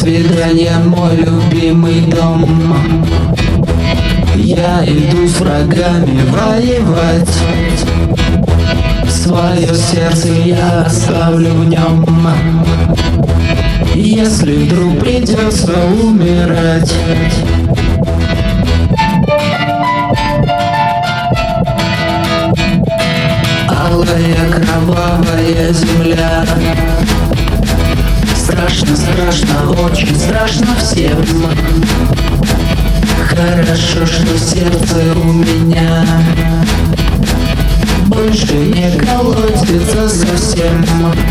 свидание, мой любимый дом. Я иду с врагами воевать. Свое сердце я оставлю в нем. Если вдруг придется умирать. Алая кровавая земля. Страшно, страшно, очень страшно всем. Хорошо, что сердце у меня больше не колотится совсем.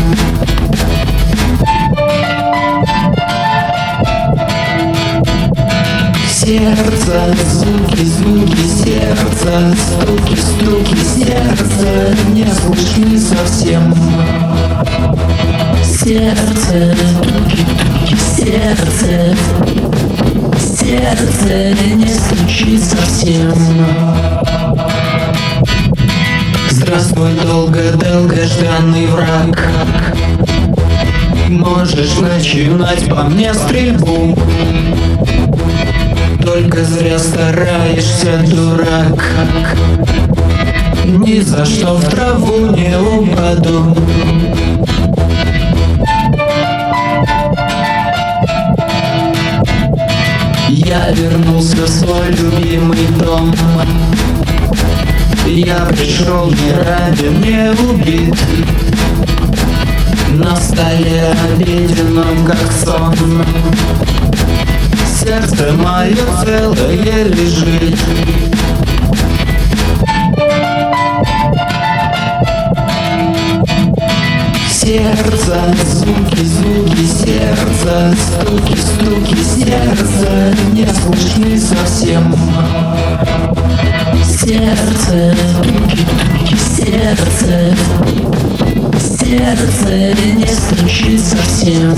Сердце, звуки, звуки сердца, стуки, стуки сердца не слышны совсем. Сердце, туки, туки, сердце, сердце не стучит совсем. Здравствуй, долгожданный враг. Можешь начинать по мне стрельбу. Только зря стараешься, дурак. Ни за что в траву не упаду. Я вернулся в свой любимый дом. Я пришел не ранен, не убит. На столе обеденном, как сон, сердце мое целое лежит. Сердце, звуки, звуки сердца, стуки, стуки сердца не слышны совсем. Сердце, туки, туки сердце, сердце не стучит совсем.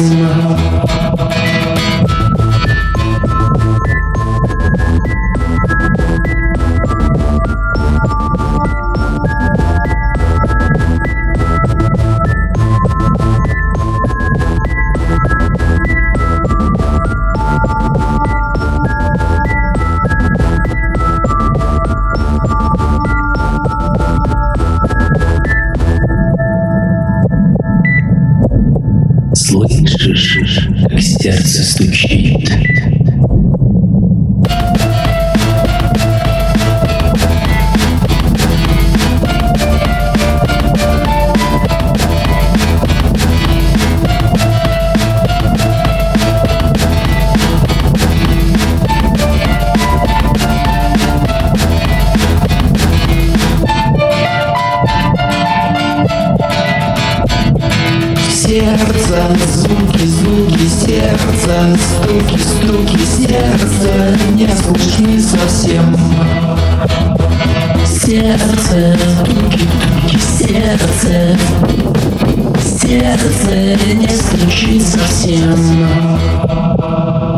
Слышишь, как сердце стучит? Сердце, звуки, звуки сердца, стуки, стуки сердца не слышны совсем. Сердце, туки, туки сердце, сердце не стучит совсем.